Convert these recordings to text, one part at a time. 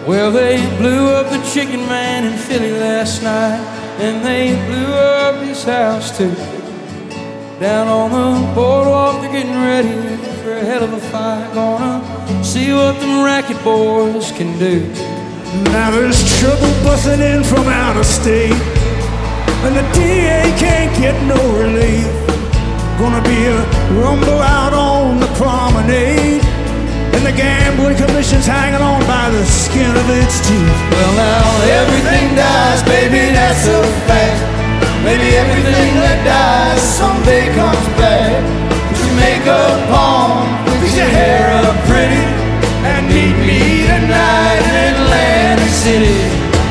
Well, they blew up the chicken man in Philly last night, and they blew up his house too. Down on the boardwalk, they're getting ready for a hell of a fight. Gonna see what them racket boys can do. Now there's trouble busting in from out of state, and the DA can't get no relief. Gonna be a rumble out on the promenade, and the gambling commission's hanging on by the skin of its teeth. Well, now everything dies, baby, that's a fact. Maybe everything that dies someday comes back. Put your makeup on, fix your hair up pretty, and meet me tonight in Atlantic City.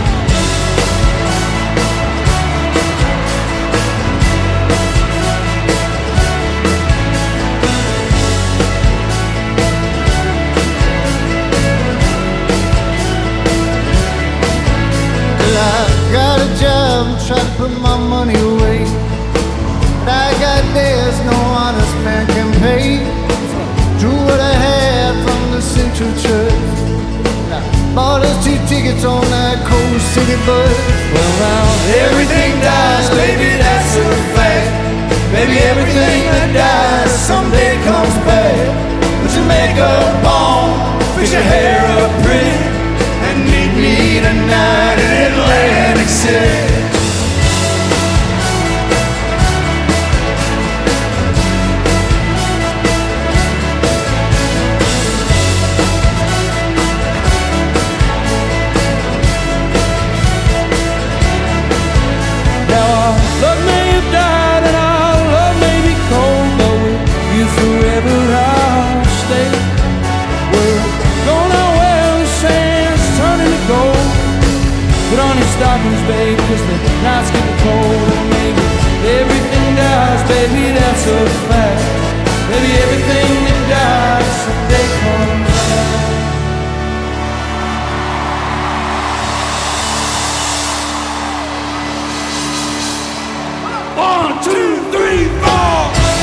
Got a job and try to put my money away, but I got debts no honest man can pay. Drew what I had from the Central Church, I bought us 2 tickets on that Coast City bus. Well, now everything dies, baby, that's a fact. Baby, everything that dies someday comes back. Put your makeup on, fix your hair up pretty, and meet me tonight in Atlantic City. Now our love may have died and our love may be cold, but with you forever I'll stay. We're going out where the sand's turning to gold. Put on your stockings, babe, 'cause the night's getting cold. And maybe everything dies, baby, that's a fact. Maybe everything that dies someday comes back. One, two, three, four.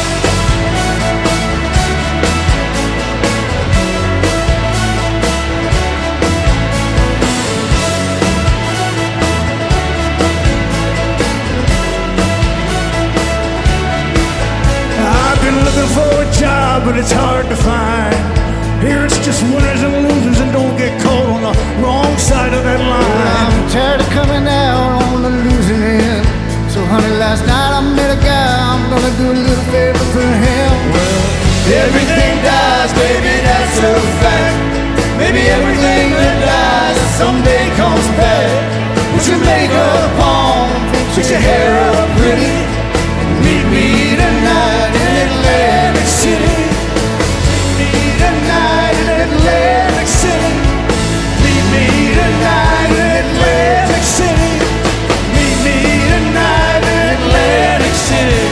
Looking for a job, but it's hard to find. Here it's just winners and losers, and don't get caught on the wrong side of that line. I'm tired of coming out on the losing end. So honey, last night I met a guy, I'm gonna do a little favor for him. Well, everything dies, baby, that's a fact. Maybe everything that dies someday comes back. Put your makeup on, fix your hair up pretty, and meet me tonight in Atlantic City. Meet me tonight in Atlantic City. Meet me tonight in Atlantic City. Meet me tonight in Atlantic City.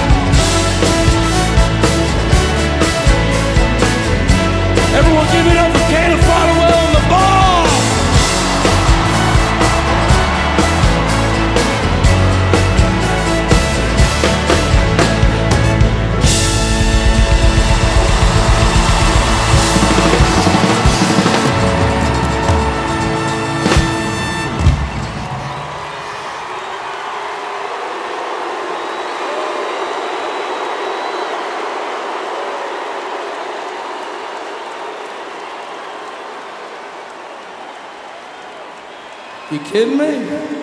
Everyone give it up for Caleb Followill on the ball. You kidding me?